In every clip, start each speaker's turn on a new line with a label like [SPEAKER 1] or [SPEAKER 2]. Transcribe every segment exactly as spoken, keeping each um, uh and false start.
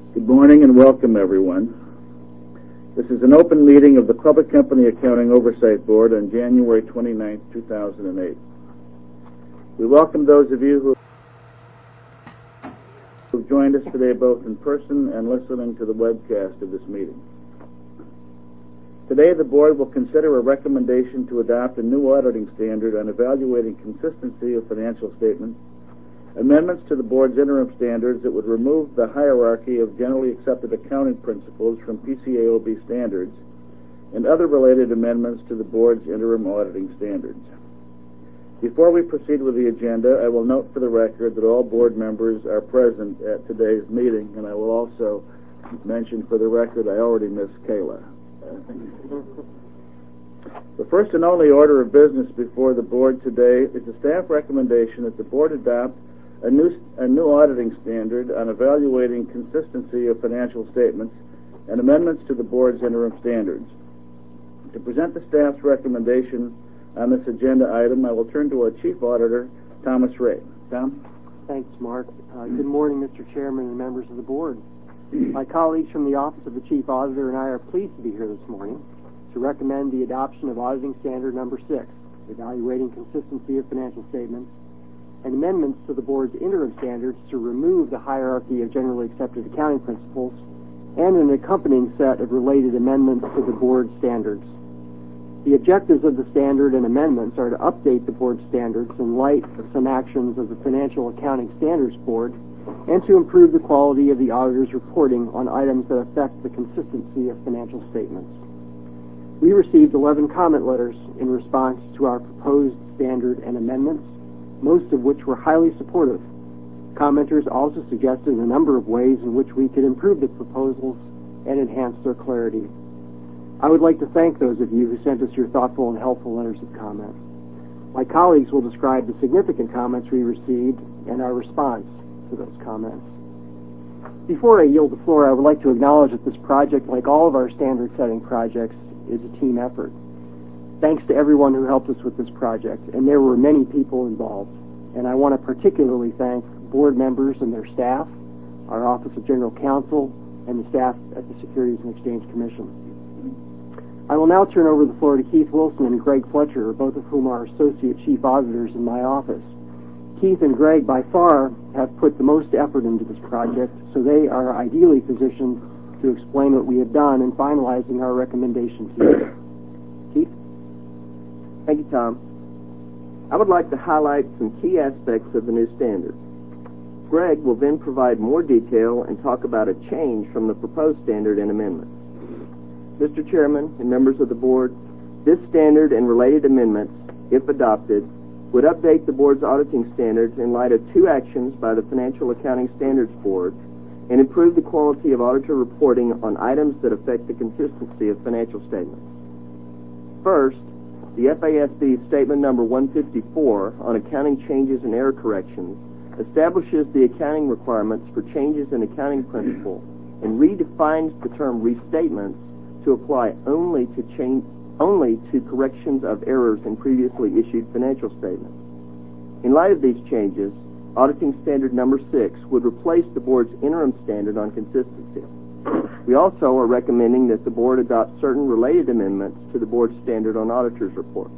[SPEAKER 1] Good morning and welcome, everyone. This is an open meeting of the Public Company Accounting Oversight Board on January twenty-ninth, two thousand eight. We welcome those of you who have joined us today both in person and listening to the webcast of this meeting. Today, the Board will consider a recommendation to adopt a new auditing standard on evaluating consistency of financial statements, amendments to the Board's interim standards that would remove the hierarchy of generally accepted accounting principles from P C A O B standards, and other related amendments to the Board's interim auditing standards. Before we proceed with the agenda, I will note for the record that all Board members are present at today's meeting, and I will also mention for the record I already missed Kayla. The first and only order of business before the Board today is a staff recommendation that the Board adopt a new, a new auditing standard on evaluating consistency of financial statements and amendments to the Board's interim standards. To present the staff's recommendation on this agenda item, I will turn to our Chief Auditor, Thomas Ray. Tom?
[SPEAKER 2] Thanks, Mark. Uh, good morning, Mister Chairman and members of the Board. My colleagues from the Office of the Chief Auditor and I are pleased to be here this morning to recommend the adoption of Auditing Standard Number six, evaluating consistency of financial statements, and amendments to the Board's interim standards to remove the hierarchy of generally accepted accounting principles, and an accompanying set of related amendments to the Board's standards. The objectives of the standard and amendments are to update the Board's standards in light of some actions of the Financial Accounting Standards Board, and to improve the quality of the auditor's reporting on items that affect the consistency of financial statements. We received eleven comment letters in response to our proposed standard and amendments, most of which were highly supportive. Commenters also suggested a number of ways in which we could improve the proposals and enhance their clarity. I would like to thank those of you who sent us your thoughtful and helpful letters of comment. My colleagues will describe the significant comments we received and our response to those comments. Before I yield the floor, I would like to acknowledge that this project, like all of our standard-setting projects, is a team effort. Thanks to everyone who helped us with this project, and there were many people involved. And I want to particularly thank Board members and their staff, our Office of General Counsel, and the staff at the Securities and Exchange Commission. I will now turn over the floor to Keith Wilson and Greg Fletcher, both of whom are Associate Chief Auditors in my office. Keith and Greg, by far, have put the most effort into this project, so they are ideally positioned to explain what we have done in finalizing our recommendation to you. Keith?
[SPEAKER 3] Thank you, Tom. I would like to highlight some key aspects of the new standard. Greg will then provide more detail and talk about a change from the proposed standard and amendments. Mister Chairman and members of the Board, this standard and related amendments, if adopted, would update the Board's auditing standards in light of two actions by the Financial Accounting Standards Board and improve the quality of auditor reporting on items that affect the consistency of financial statements. First, the F A S B Statement Number one fifty-four on accounting changes and error corrections establishes the accounting requirements for changes in accounting principle and redefines the term restatements to apply only to change, only to corrections of errors in previously issued financial statements. In light of these changes, Auditing Standard Number six would replace the Board's interim standard on consistency. We also are recommending that the Board adopt certain related amendments to the Board's standard on auditors' reports.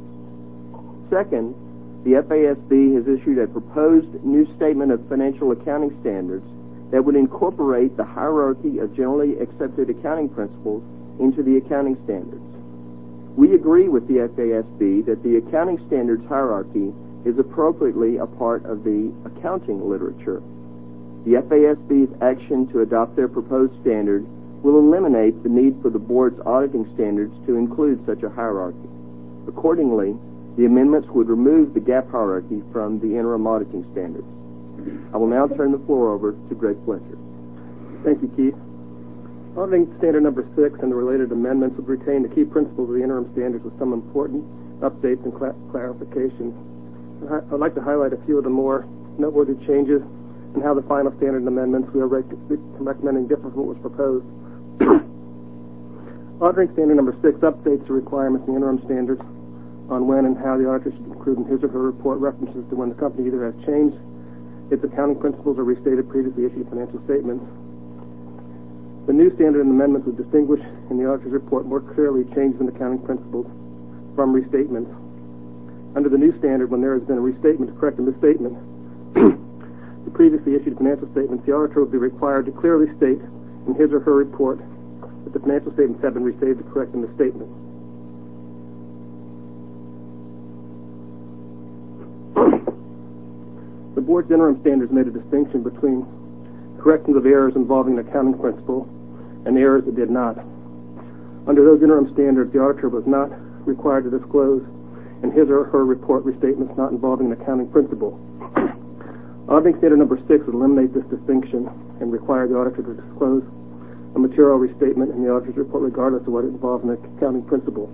[SPEAKER 3] Second, the F A S B has issued a proposed new statement of financial accounting standards that would incorporate the hierarchy of generally accepted accounting principles into the accounting standards. We agree with the F A S B that the accounting standards hierarchy is appropriately a part of the accounting literature. The F A S B's action to adopt their proposed standard will eliminate the need for the Board's auditing standards to include such a hierarchy. Accordingly, the amendments would remove the gap hierarchy from the interim auditing standards. I will now turn the floor over to Greg Fletcher.
[SPEAKER 4] Thank you, Keith. Auditing Standard Number six and the related amendments would retain the key principles of the interim standards with some important updates and cl- clarifications. I'd like to highlight a few of the more noteworthy changes and how the final standard and amendments we are rec- recommending differ from what was proposed. Auditing Standard Number six updates the requirements in the interim standards on when and how the auditor should include in his or her report references to when the company either has changed its accounting principles or restated previously issued financial statements. The new standard and amendments would distinguish in the auditor's report more clearly changes in accounting principles from restatements. Under the new standard, when there has been a restatement to correct a misstatement, the previously issued financial statements, the auditor would be required to clearly state in his or her report that the financial statements have been restated to correct the misstatement. The board's interim standards made a distinction between corrections of errors involving an accounting principle and errors that did not. Under those interim standards, the auditor was not required to disclose in his or her report restatements not involving an accounting principle. Auditing standard number six would eliminate this distinction and require the auditor to disclose a material restatement in the auditor's report regardless of what it involves an accounting principle.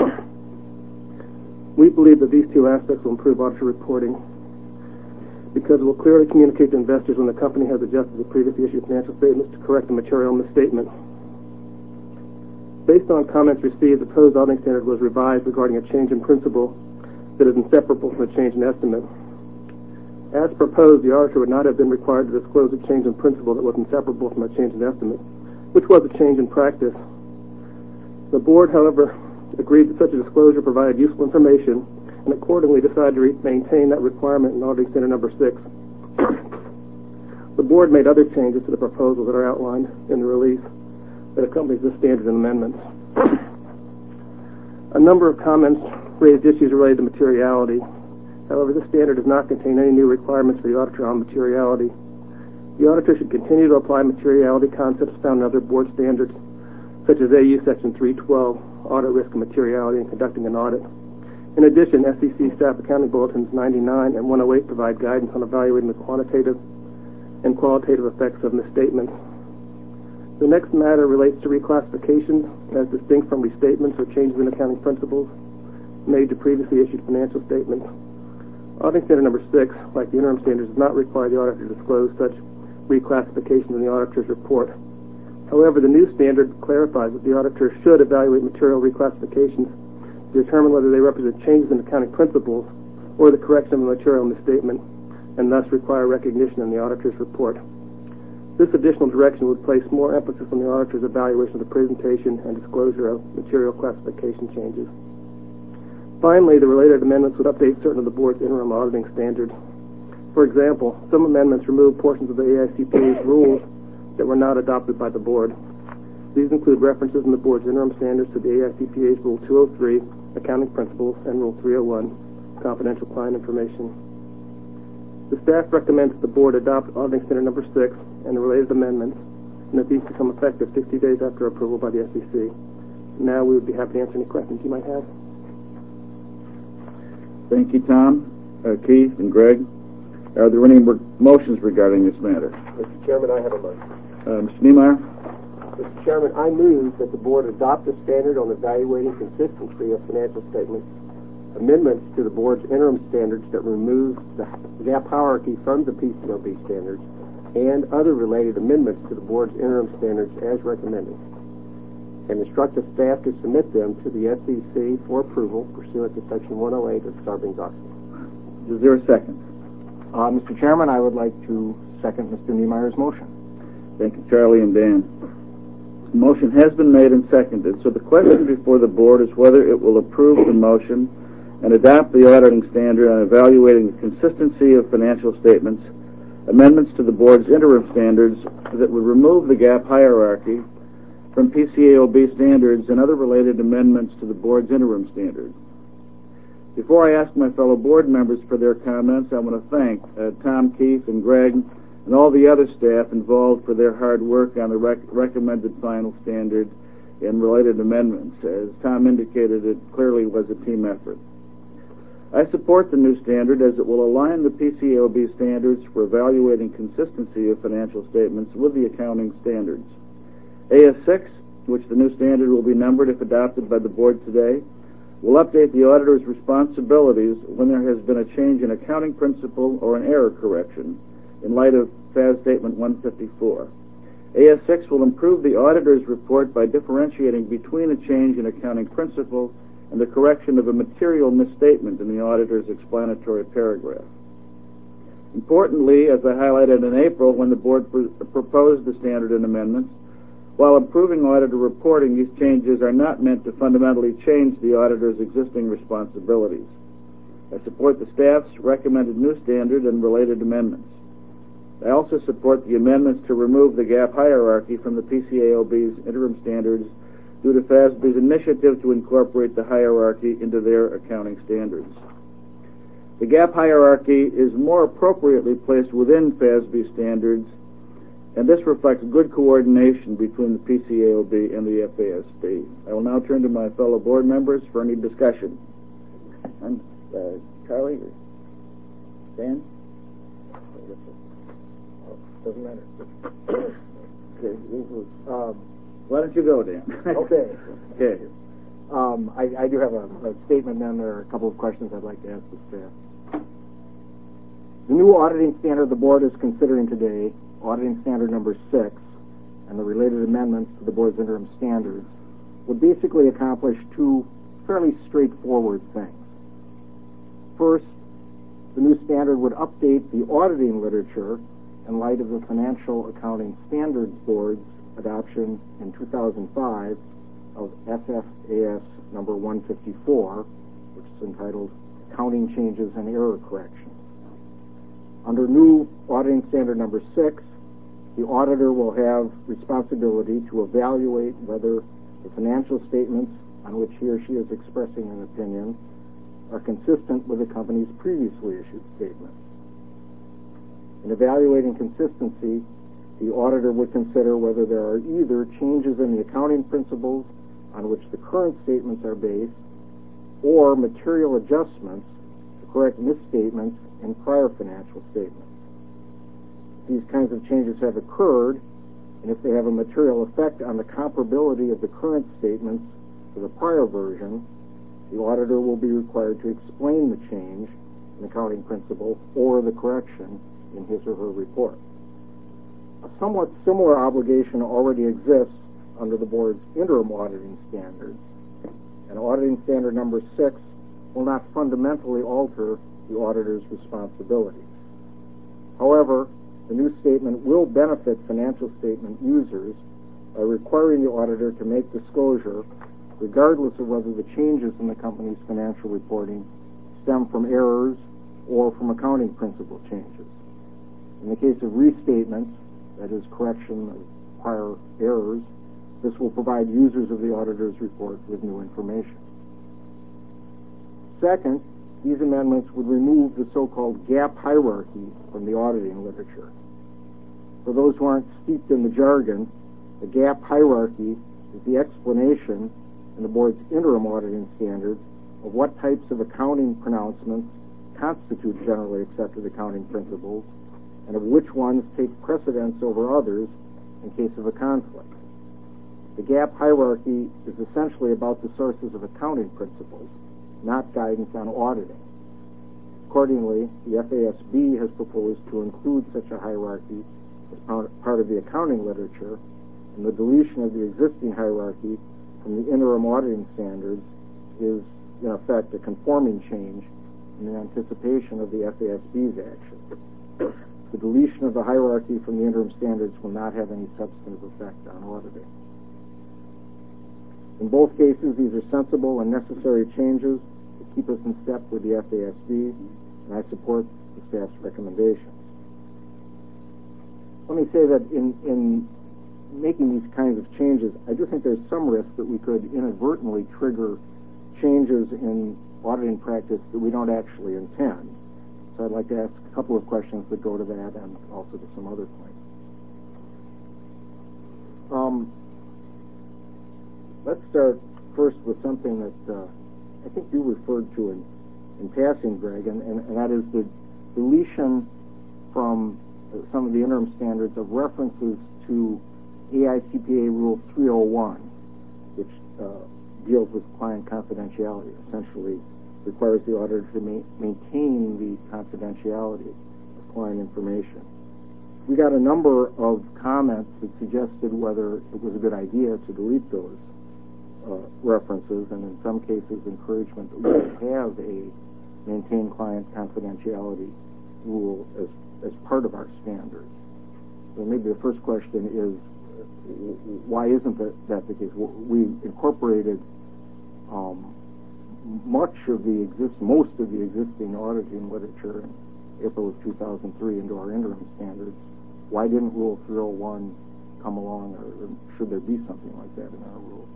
[SPEAKER 4] We believe that these two aspects will improve auditor reporting because it will clearly communicate to investors when the company has adjusted the previously issued financial statements to correct the material misstatement. Based on comments received, the proposed auditing standard was revised regarding a change in principle that is inseparable from a change in estimate. As proposed, the auditor would not have been required to disclose a change in principle that was inseparable from a change in estimate, which was a change in practice. The board, however, agreed that such a disclosure provided useful information and accordingly decided to re- maintain that requirement in auditing standard number six. The board made other changes to the proposal that are outlined in the release that accompanies this standard and amendments. A number of comments raised issues related to materiality. However, this standard does not contain any new requirements for the auditor on materiality. The auditor should continue to apply materiality concepts found in other board standards, such as A U Section three twelve, Audit Risk and Materiality in Conducting an Audit. In addition, S E C Staff Accounting Bulletins ninety-nine and one oh eight provide guidance on evaluating the quantitative and qualitative effects of misstatements. The next matter relates to reclassifications as distinct from restatements or changes in accounting principles made to previously issued financial statements. Auditing standard number six, like the interim standards, does not require the auditor to disclose such reclassifications in the auditor's report. However, the new standard clarifies that the auditor should evaluate material reclassifications to determine whether they represent changes in accounting principles or the correction of a material misstatement, and thus require recognition in the auditor's report. This additional direction would place more emphasis on the auditor's evaluation of the presentation and disclosure of material classification changes. Finally, the related amendments would update certain of the board's interim auditing standards. For example, some amendments remove portions of the A I C P A's rules that were not adopted by the board. These include references in the board's interim standards to the A I C P A's Rule two oh three, Accounting Principles, and Rule three oh one, Confidential Client Information. The staff recommends that the board adopt auditing standard number six and the related amendments, and that these become effective sixty days after approval by the S E C. Now we would be happy to answer any questions you might have.
[SPEAKER 1] Thank you, Tom, uh, Keith, and Greg. Are there any mo- motions regarding this matter?
[SPEAKER 2] Mister Chairman, I have a motion.
[SPEAKER 1] Uh, Mister Niemeyer?
[SPEAKER 2] Mister Chairman, I move that the board adopt a standard on evaluating consistency of financial statements, amendments to the board's interim standards that remove the gap hierarchy from the P C A O B standards, and other related amendments to the board's interim standards as recommended, and instruct the staff to submit them to the S E C for approval pursuant to Section one oh eight of Sarbanes-Oxley.
[SPEAKER 1] Is there a second?
[SPEAKER 5] Uh, Mister Chairman, I would like to second Mister Niemeyer's motion.
[SPEAKER 1] Thank you, Charlie and Dan. The motion has been made and seconded, so the question before the board is whether it will approve the motion and adopt the auditing standard on evaluating the consistency of financial statements, amendments to the board's interim standards that would remove the gap hierarchy from P C A O B standards, and other related amendments to the board's interim standards. Before I ask my fellow board members for their comments, I want to thank uh, Tom, Keith, and Greg, and all the other staff involved for their hard work on the rec- recommended final standard and related amendments. As Tom indicated, it clearly was a team effort. I support the new standard as it will align the P C A O B standards for evaluating consistency of financial statements with the accounting standards. A S six, which the new standard will be numbered if adopted by the board today, will update the auditor's responsibilities when there has been a change in accounting principle or an error correction in light of F A S Statement one fifty-four. A S six will improve the auditor's report by differentiating between a change in accounting principle and the correction of a material misstatement in the auditor's explanatory paragraph. Importantly, as I highlighted in April when the board pr- proposed the standard and amendments, While improving auditor reporting, these changes are not meant to fundamentally change the auditor's existing responsibilities. I support the staff's recommended new standard and related amendments. I also support the amendments to remove the gap hierarchy from the P C A O B's interim standards due to F A S B's initiative to incorporate the hierarchy into their accounting standards. The gap hierarchy is more appropriately placed within F A S B standards, and this reflects good coordination between the P C A O B and the F A S B. I will now turn to my fellow board members for any discussion. And, uh, Charlie or Dan?
[SPEAKER 5] Doesn't matter.
[SPEAKER 1] Okay. Um, Why don't you go, Dan?
[SPEAKER 5] Okay.
[SPEAKER 1] Okay.
[SPEAKER 5] Um, I, I do have a, a statement, and there are a couple of questions I'd like to ask the staff. The new auditing standard the board is considering today, auditing standard number six, and the related amendments to the board's interim standards, would basically accomplish two fairly straightforward things. First, the new standard would update the auditing literature in light of the Financial Accounting Standards Board's adoption in two thousand five of F F A S number one fifty-four, which is entitled Accounting Changes and Error Corrections. Under new auditing standard number six, the auditor will have responsibility to evaluate whether the financial statements on which he or she is expressing an opinion are consistent with the company's previously issued statements. In evaluating consistency, the auditor would consider whether there are either changes in the accounting principles on which the current statements are based or material adjustments to correct misstatements in prior financial statements. If these kinds of changes have occurred, and if they have a material effect on the comparability of the current statements to the prior version, the auditor will be required to explain the change in accounting principle or the correction in his or her report. A somewhat similar obligation already exists under the board's interim auditing standards, and auditing standard number six will not fundamentally alter the auditor's responsibilities. However, the new statement will benefit financial statement users by requiring the auditor to make disclosure regardless of whether the changes in the company's financial reporting stem from errors or from accounting principle changes. In the case of restatements, that is, correction of prior errors, this will provide users of the auditor's report with new information. Second, these amendments would remove the so-called gap hierarchy from the auditing literature. For those who aren't steeped in the jargon, the gap hierarchy is the explanation in the board's interim auditing standards of what types of accounting pronouncements constitute generally accepted accounting principles and of which ones take precedence over others in case of a conflict. The gap hierarchy is essentially about the sources of accounting principles, not guidance on auditing. Accordingly, the F A S B has proposed to include such a hierarchy as part of the accounting literature, and the deletion of the existing hierarchy from the interim auditing standards is, in effect, a conforming change in anticipation of the F A S B's action. The deletion of the hierarchy from the interim standards will not have any substantive effect on auditing. In both cases, these are sensible and necessary changes to keep us in step with the F A S B, and I support the staff's recommendations. Let me say that in, in making these kinds of changes, I do think there's some risk that we could inadvertently trigger changes in auditing practice that we don't actually intend. So I'd like to ask a couple of questions that go to that and also to some other points. Um, let's start first with something that uh, I think you referred to in, in passing, Greg, and, and, and that is the deletion from uh, some of the interim standards of references to A I C P A Rule three oh one, which uh, deals with client confidentiality, essentially requires the auditor to ma- maintain the confidentiality of client information. We got a number of comments that suggested whether it was a good idea to delete those uh, references, and in some cases encouragement that we have a maintain client confidentiality rule as, as part of our standards. So maybe the first question is, why isn't that, that the case? We incorporated um, much of the exist, most of the existing auditing literature in April of two thousand three into our interim standards. Why didn't Rule three oh one come along, or, or should there be something like that in our rules?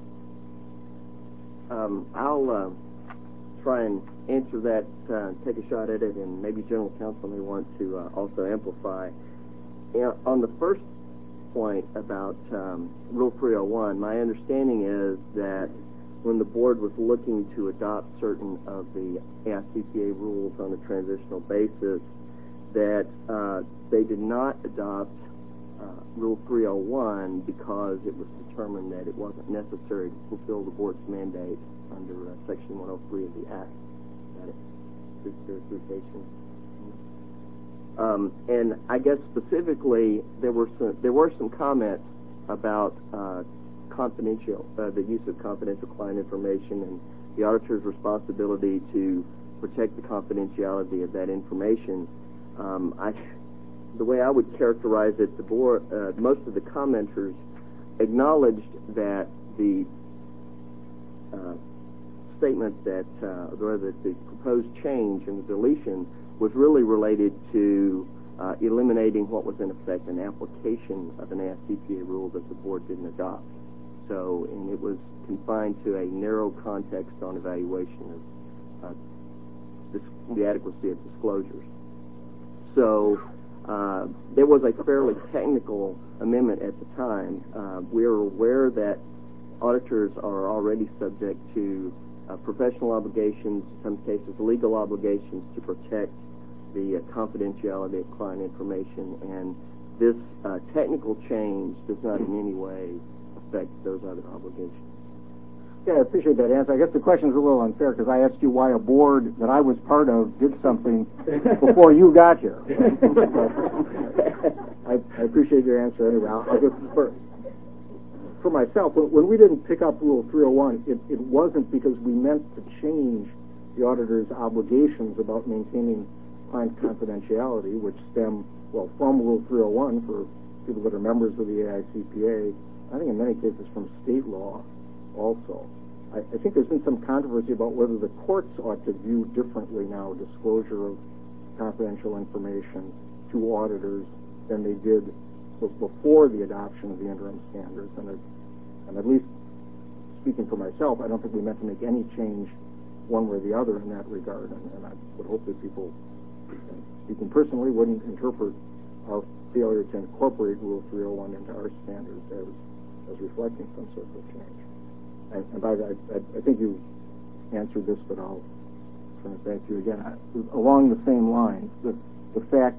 [SPEAKER 3] Um, I'll uh, try and answer that, uh, take a shot at it, and maybe General Counsel may want to uh, also amplify. You know, on the first point about um, Rule three oh one, my understanding is that when the board was looking to adopt certain of the A I C P A rules on a transitional basis, that uh, they did not adopt uh, Rule three oh one because it was determined that it wasn't necessary to fulfill the board's mandate under uh, Section one oh three of the Act. Got it? This clarification. Um, and I guess specifically, there were some there were some comments about uh, confidential, uh, the use of confidential client information and the auditor's responsibility to protect the confidentiality of that information. Um, I, the way I would characterize it, the board, uh, most of the commenters acknowledged that the uh, statement that, uh, or that the proposed change in the deletion was really related to uh, eliminating what was in effect an application of an A I C P A rule that the board didn't adopt. So, and it was confined to a narrow context on evaluation of uh, this, the adequacy of disclosures. So, uh, there was a fairly technical amendment at the time. Uh, we are aware that auditors are already subject to uh, professional obligations, in some cases legal obligations, to protect the uh, confidentiality of client information, and this uh, technical change does not in any way affect those other obligations.
[SPEAKER 5] Yeah, I appreciate that answer. I guess the question is a little unfair because I asked you why a board that I was part of did something before you got here. I, I appreciate your answer anyway. I'll, I'll just for, for myself, when, when we didn't pick up Rule three oh one, it, it wasn't because we meant to change the auditor's obligations about maintaining client confidentiality, which stem, well, from Rule three oh one for people that are members of the A I C P A, I think in many cases from state law also. I, I think there's been some controversy about whether the courts ought to view differently now disclosure of confidential information to auditors than they did before the adoption of the interim standards. And, it, and at least speaking for myself, I don't think we meant to make any change one way or the other in that regard. And, and I would hope that people, speaking personally, wouldn't interpret our failure to incorporate Rule three oh one into our standards as, as reflecting some sort of change. And, and by the, I, I think you answered this, but I'll turn it back to you again. I, along the same lines, the, the fact,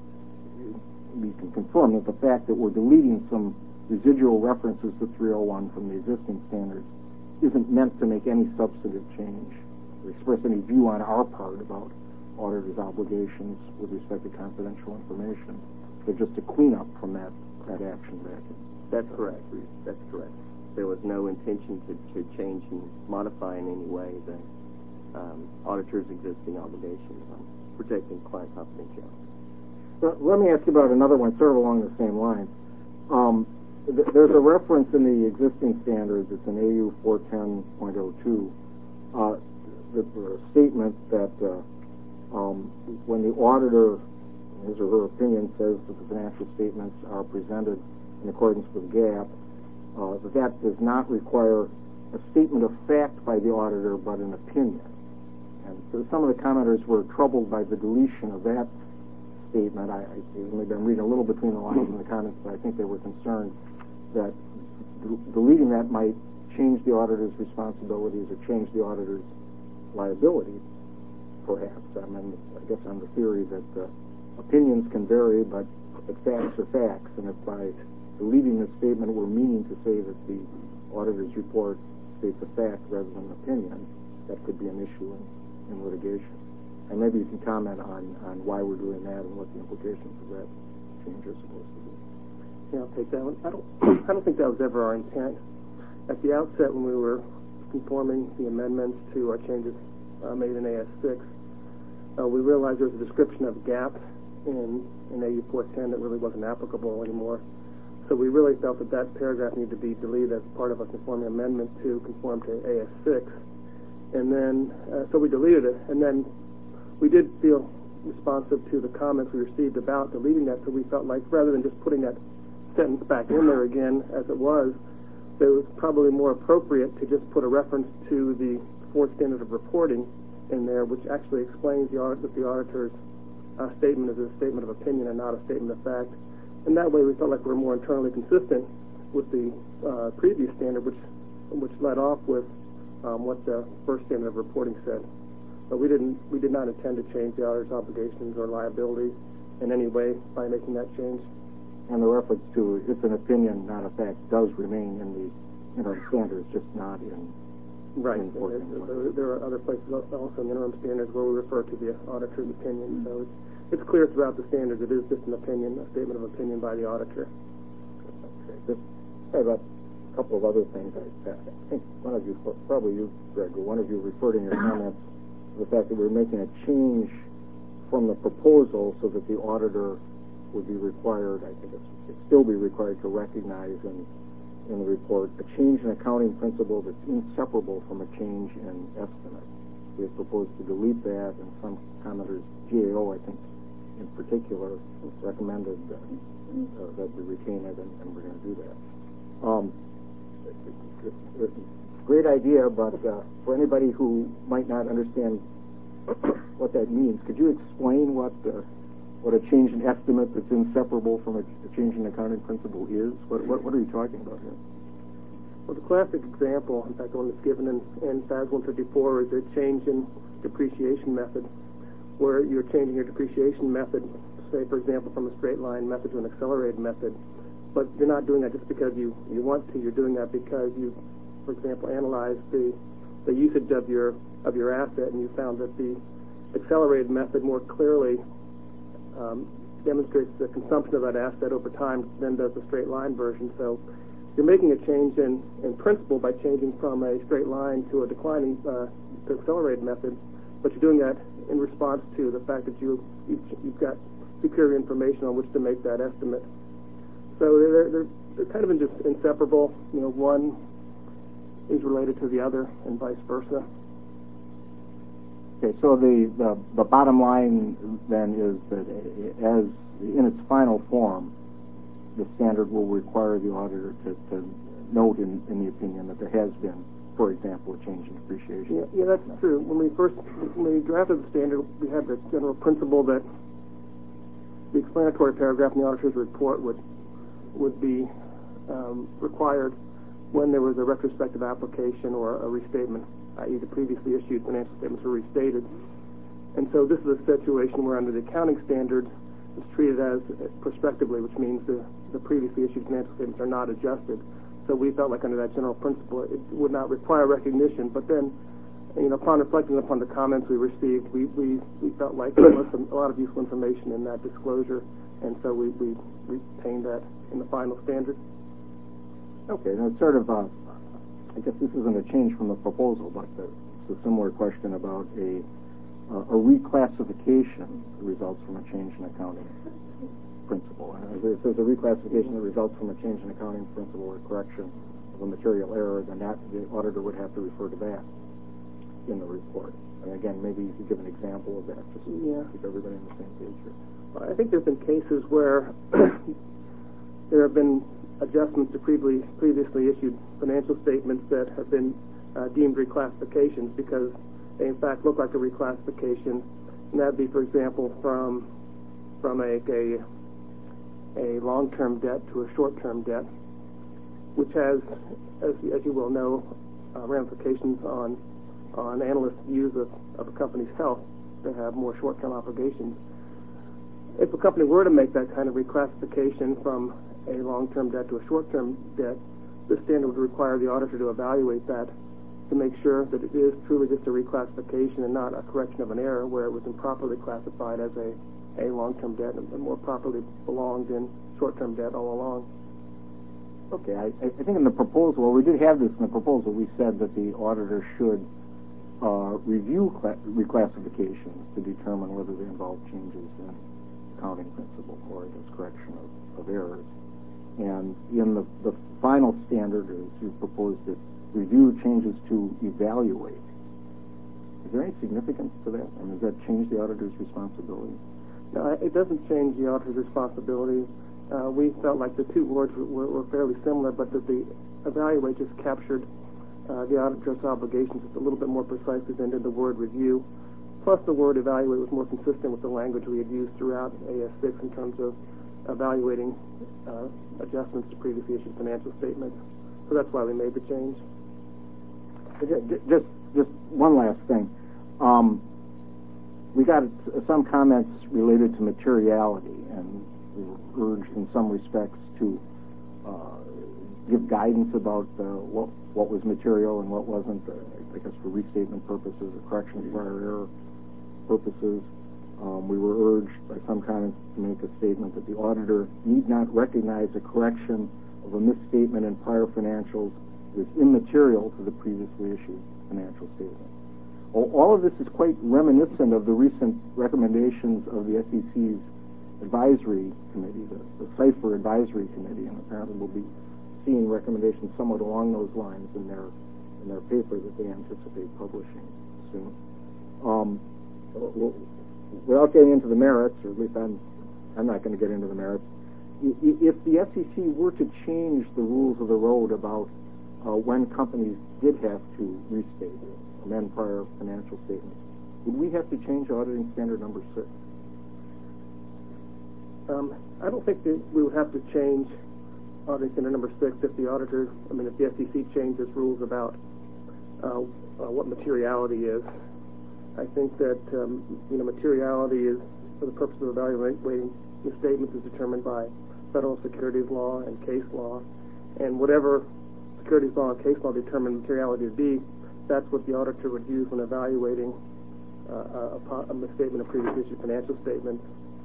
[SPEAKER 5] we can confirm that the fact that we're deleting some residual references to three oh one from the existing standards isn't meant to make any substantive change or express any view on our part about auditors' obligations with respect to confidential information. They're just a cleanup from that, that action back.
[SPEAKER 3] That's correct. That's correct. There was no intention to, to change and modify in any way the um, auditor's existing obligations on protecting client confidentiality.
[SPEAKER 5] So let me ask you about another one, sort of along the same lines. Um, th- there's a reference in the existing standards, it's in A U four ten point oh two, uh, the, the statement that uh, um, when the auditor, his or her opinion, says that the financial statements are presented in accordance with GAAP, uh, that that does not require a statement of fact by the auditor, but an opinion. And so some of the commenters were troubled by the deletion of that statement. I, I maybe I'm reading a little between the lines in the comments, but I think they were concerned that d- deleting that might change the auditor's responsibilities or change the auditor's liability, perhaps. I mean, I guess on the theory that uh, opinions can vary, but, but facts are facts, and if by deleting the statement we're meaning to say that the auditor's report states a fact rather than an opinion, that could be an issue in, in litigation. And maybe you can comment on, on why we're doing that and what the implications of that change are supposed to be.
[SPEAKER 4] Yeah, I'll take that one. I don't, I don't think that was ever our intent. At the outset, when we were conforming the amendments to our changes uh, made in A S six, uh, we realized there was a description of GAAP in, in A U four ten that really wasn't applicable anymore. So we really felt that that paragraph needed to be deleted as part of a conforming amendment to conform to A S six. And then, uh, so we deleted it, and then we did feel responsive to the comments we received about deleting that, so we felt like rather than just putting that sentence back in there again as it was, that it was probably more appropriate to just put a reference to the fourth standard of reporting in there, which actually explains the audit, that the auditor's uh, statement is a statement of opinion and not a statement of fact. And that way we felt like we were more internally consistent with the uh, previous standard, which which led off with um, what the first standard of reporting said. But we didn't we did not intend to change the auditor's obligations or liability in any way by making that change.
[SPEAKER 5] And the reference to it's an opinion, not a fact, does remain in the interim standards, just not in
[SPEAKER 4] right.
[SPEAKER 5] in fourteen.
[SPEAKER 4] There, there are other places also in the interim standards where we refer to the auditor's opinion. So it's, it's clear throughout the standards it is just an opinion, a statement of opinion by the auditor.
[SPEAKER 5] Okay. Just say about a couple of other things. I, I think one of you, probably you, Greg, or one of you referred in your comments to the fact that we're making a change from the proposal so that the auditor would be required, I think it's, it'd still be required to recognize in, in the report a change in accounting principle that's inseparable from a change in estimate. We have proposed to delete that, and some commenters, G A O, I think, in particular, recommended uh, uh, that we retain it, and, and we're going to do that. Um, great idea, but uh, for anybody who might not understand what that means, could you explain what uh, what a change in estimate that's inseparable from a, a change in accounting principle is? What, what, what are you talking about here?
[SPEAKER 4] Well, the classic example, in fact, one that's given in, in F A S one fifty-four, is a change in depreciation method, where you're changing your depreciation method, say, for example, from a straight line method to an accelerated method. But you're not doing that just because you, you want to. You're doing that because you, for example, analyzed the, the usage of your of your asset, and you found that the accelerated method more clearly Um, demonstrates the consumption of that asset over time than does the straight line version. So you're making a change in, in principle by changing from a straight line to a declining uh, to accelerated method, but you're doing that in response to the fact that you, you've, you've got superior information on which to make that estimate. So they're, they're, they're kind of just inseparable. You know, one is related to the other and vice versa.
[SPEAKER 5] Okay, so the, the, the bottom line then is that as in its final form, the standard will require the auditor to, to note in, in the opinion that there has been, for example, a change in depreciation.
[SPEAKER 4] Yeah, yeah, that's true. When we first when we drafted the standard, we had the general principle that the explanatory paragraph in the auditor's report would would be um, required when there was a retrospective application or a restatement, that is the previously issued financial statements were restated. And so this is a situation where under the accounting standards it's treated as prospectively, which means the, the previously issued financial statements are not adjusted. So we felt like under that general principle it would not require recognition. But then, you know, upon reflecting upon the comments we received, we, we, we felt like there was some, a lot of useful information in that disclosure, and so we, we retained that in the final standard.
[SPEAKER 5] Okay, now it's sort of a I guess this isn't a change from the proposal, but it's a similar question about a uh, a reclassification that results from a change in accounting principle. Uh, if there's a reclassification that results from a change in accounting principle or correction of a material error, then that, the auditor would have to refer to that in the report. And again, maybe you could give an example of that just to yeah. keep everybody on the same page here.
[SPEAKER 4] Well, I think there's been cases where there have been adjustments to previously, previously issued financial statements that have been uh, deemed reclassifications because they in fact look like a reclassification, and that would be, for example, from from a a, a long-term debt to a short-term debt, which has, as, as you well know, uh, ramifications on on analysts' views of, of a company's health that have more short-term obligations. If a company were to make that kind of reclassification from a long-term debt to a short-term debt, this standard would require the auditor to evaluate that to make sure that it is truly just a reclassification and not a correction of an error where it was improperly classified as a, a long-term debt and more properly belonged in short-term debt all along.
[SPEAKER 5] Okay, I, I think in the proposal, well, we did have this in the proposal, we said that the auditor should uh, review cla- reclassifications to determine whether they involve changes in accounting principle or I guess correction of, of errors. And in the, the final standard, as you proposed it, review changes to evaluate. Is there any significance to that? I mean, does that change the auditor's responsibility?
[SPEAKER 4] No, it doesn't change the auditor's responsibility. Uh, we felt like the two words were, were fairly similar, but that the evaluate just captured uh, the auditor's obligations just a little bit more precisely than did the word review. Plus, the word evaluate was more consistent with the language we had used throughout A S six in terms of evaluating uh, adjustments to previously issued financial statements. So that's why we made the change.
[SPEAKER 5] Just, just one last thing. Um, we got some comments related to materiality, and we were urged in some respects to uh, give guidance about uh, what what was material and what wasn't, uh, I guess for restatement purposes or correction of prior error purposes. Um, we were urged by some comments to make a statement that the auditor need not recognize a correction of a misstatement in prior financials is immaterial to the previously issued financial statement. All of this is quite reminiscent of the recent recommendations of the S E C's advisory committee, the, the CIFER advisory committee, and apparently we'll be seeing recommendations somewhat along those lines in their in their paper that they anticipate publishing soon. Um, without getting into the merits, or at least I'm I'm not going to get into the merits, if the S E C were to change the rules of the road about uh, when companies did have to restate, amend prior financial statements, would we have to change auditing standard number six?
[SPEAKER 4] Um, I don't think that we would have to change auditing standard number six if the auditor, I mean, if the S E C changes rules about uh, uh, what materiality is. I think that um, you know materiality is, for the purpose of evaluating the statements, is determined by federal securities law and case law, and whatever securities law and case law determine materiality to be, that's what the auditor would use when evaluating uh, a, a misstatement of previously issued financial statements.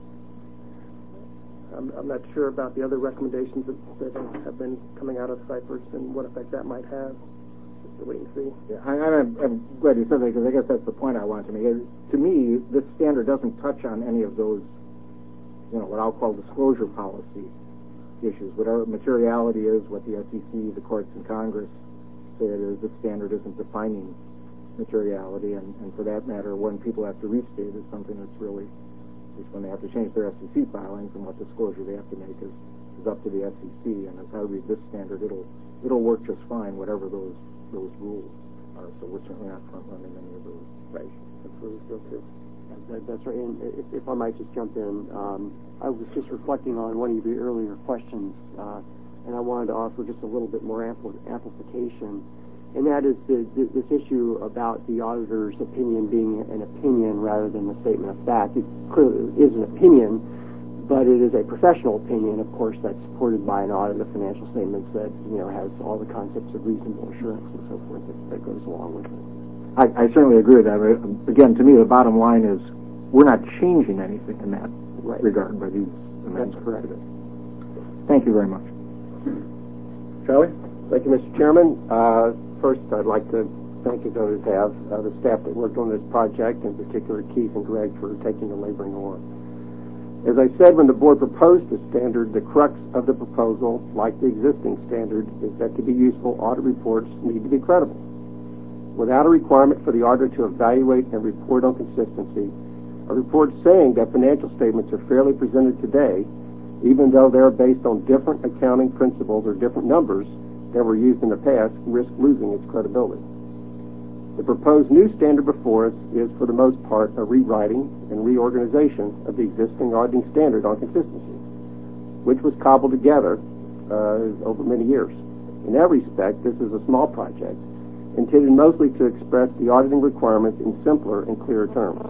[SPEAKER 4] I'm, I'm not sure about the other recommendations that, that have been coming out of CIFERS and what effect that might have. Just to wait and see.
[SPEAKER 5] Yeah, I, I'm, I'm glad you said that, because I guess that's the point I want to make. To me, this standard doesn't touch on any of those, you know, what I'll call disclosure policy issues. Whatever materiality is, what the S E C, the courts, and Congress say it is, the standard isn't defining materiality, and, and for that matter, when people have to restate is something that's really, is when they have to change their S E C filings, and what disclosure they have to make is, is up to the S E C. And as I read this standard, it'll it'll work just fine, whatever those those rules are. So we're certainly not front running any of those.
[SPEAKER 2] Right. That's where we feel too. That, that's right. And if, if I might just jump in, um, I was just reflecting on one of your earlier questions, uh, and I wanted to offer just a little bit more ampl- amplification. And that is the, the, this issue about the auditor's opinion being an opinion rather than a statement of fact. It clearly is an opinion, but it is a professional opinion, of course, that's supported by an audit of financial statements that, you know, has all the concepts of reasonable assurance and so forth that, that goes along with it.
[SPEAKER 5] I, I certainly agree with that. Again, to me, the bottom line is we're not changing anything in that right. regard by these amendments.
[SPEAKER 2] That's correct.
[SPEAKER 5] Thank you very much.
[SPEAKER 1] Charlie?
[SPEAKER 6] Thank you, Mister Chairman. Uh, first, I'd like to thank, as others have, uh, the staff that worked on this project, in particular Keith and Greg for taking the laboring oar. As I said when the board proposed the standard, the crux of the proposal, like the existing standard, is that to be useful, audit reports need to be credible. Without a requirement for the auditor to evaluate and report on consistency, a report saying that financial statements are fairly presented today, even though they are based on different accounting principles or different numbers that were used in the past, risk losing its credibility. The proposed new standard before us is, for the most part, a rewriting and reorganization of the existing auditing standard on consistency, which was cobbled together uh, over many years. In that respect, this is a small project, intended mostly to express the auditing requirements in simpler and clearer terms.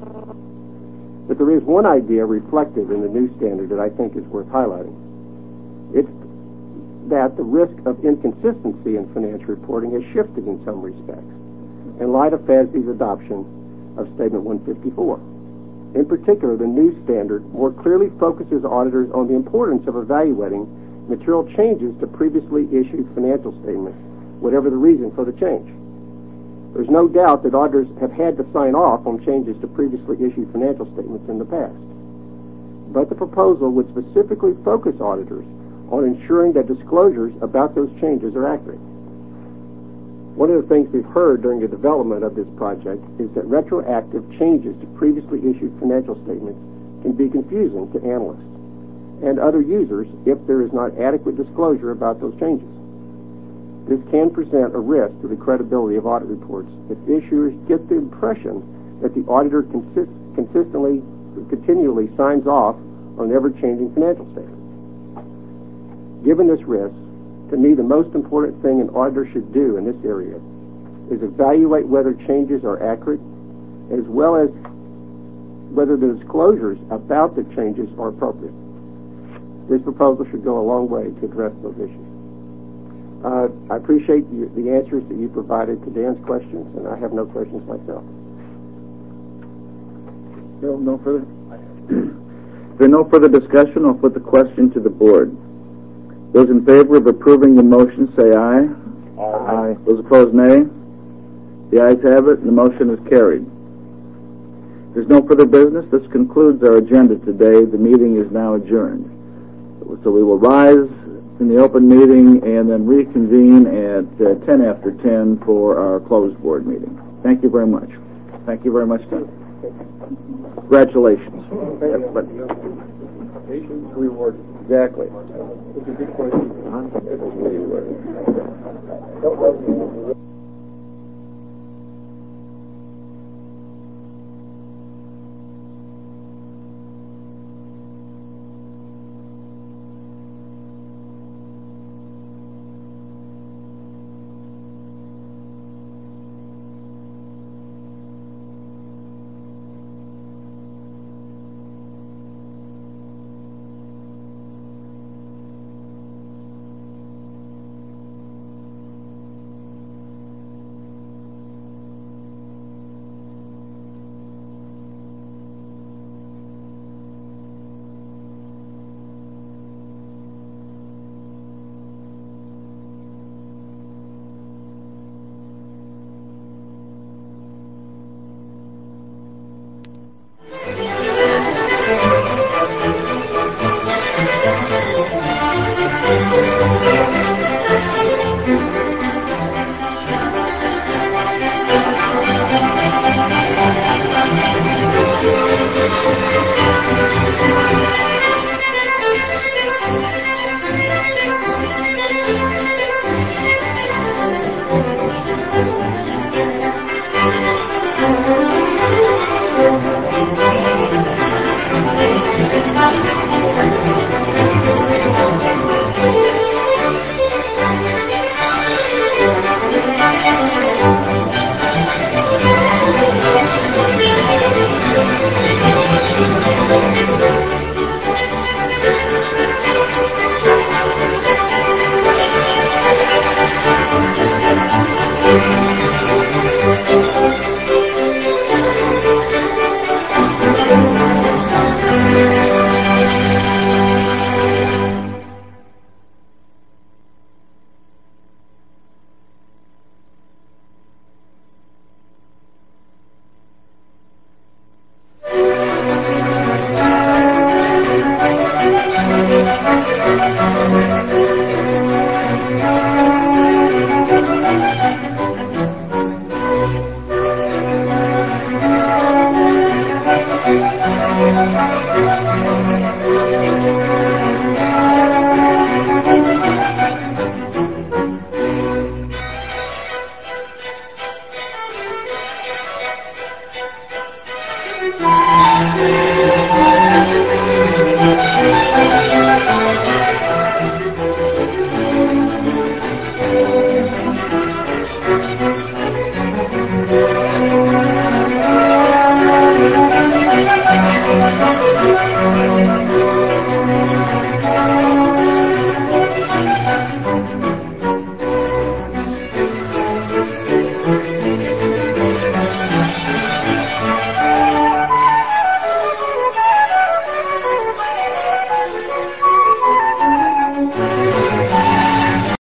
[SPEAKER 6] But there is one idea reflected in the new standard that I think is worth highlighting. It's that the risk of inconsistency in financial reporting has shifted in some respects in light of F A S B's adoption of Statement one fifty-four. In particular, the new standard more clearly focuses auditors on the importance of evaluating material changes to previously issued financial statements, whatever the reason for the change. There's no doubt that auditors have had to sign off on changes to previously issued financial statements in the past. But the proposal would specifically focus auditors on ensuring that disclosures about those changes are accurate. One of the things we've heard during the development of this project is that retroactive changes to previously issued financial statements can be confusing to analysts and other users if there is not adequate disclosure about those changes. This can present a risk to the credibility of audit reports if issuers get the impression that the auditor consist- consistently, continually signs off on ever-changing financial statements. Given this risk, to me, the most important thing an auditor should do in this area is evaluate whether changes are accurate, as well as whether the disclosures about the changes are appropriate. This proposal should go a long way to address those issues. Uh, I appreciate you, the answers that you provided to Dan's questions, and I have no questions myself.
[SPEAKER 1] No, no further. If there's no further discussion, I'll put the question to the board. Those in favor of approving the motion say aye.
[SPEAKER 5] Aye.
[SPEAKER 1] Those opposed, nay. The ayes have it, and the motion is carried. If there's no further business, this concludes our agenda today. The meeting is now adjourned. So we will rise in the open meeting and then reconvene at uh, ten after ten for our closed board meeting. Thank you very much. Thank you very much, Tom. Congratulations. Everybody.
[SPEAKER 6] Patience rewarded.
[SPEAKER 1] Exactly.
[SPEAKER 6] It's a good question.
[SPEAKER 1] Huh?